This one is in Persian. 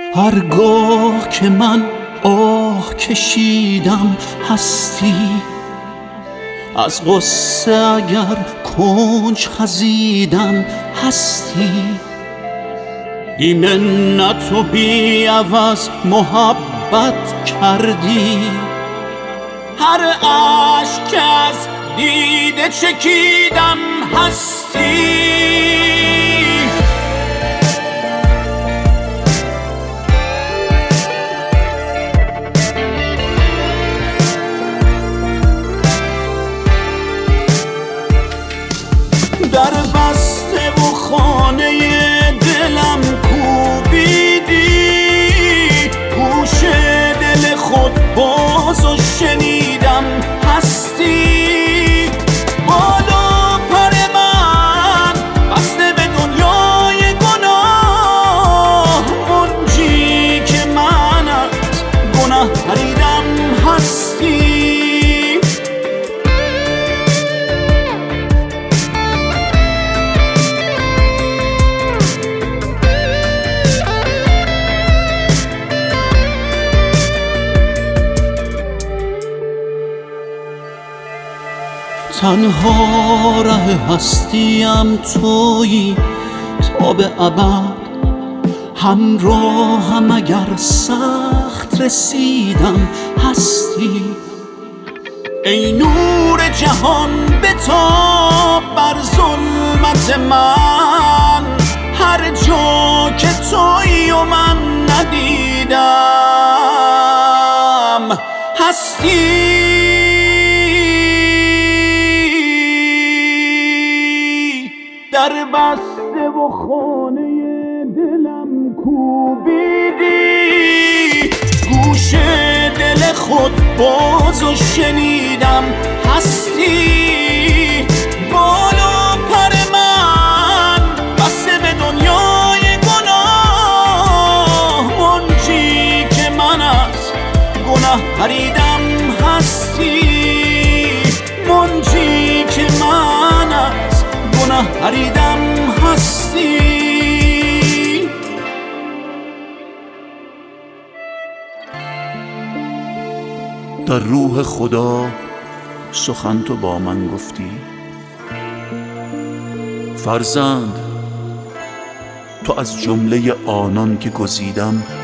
هرگاه که من آه کشیدم هستی، از غصه اگر کنج خزیدم هستی، بی منت و بی عوض محبت کردی، هر اشک که از دیده چکیدم هستی. در بسته و خانه دلم کوبیدی، گوش دل خود باز و شنیدم هستی، بالا پر من بسته به دنیای گناه، منجی که من از گناه پریدم هستی. تنها ره هستیم تویی تا به ابد، همراهم اگر سخت رسیدم هستی. ای نور جهان بتاب بر ظلمت من، هر جا که تویی و من ندیدم هستی. در بسته و خانه دلم کوبیدی، گوش دل خود باز و شنیدم هستی، بالا پر من بسته به دنیای گناه، منجی که من از گناه پریدم هستی، منجی که من از گناه پریدم هستی. در روح خدا سخن تو با من گفتی، فرزند تو از جمله آنان که گزیدم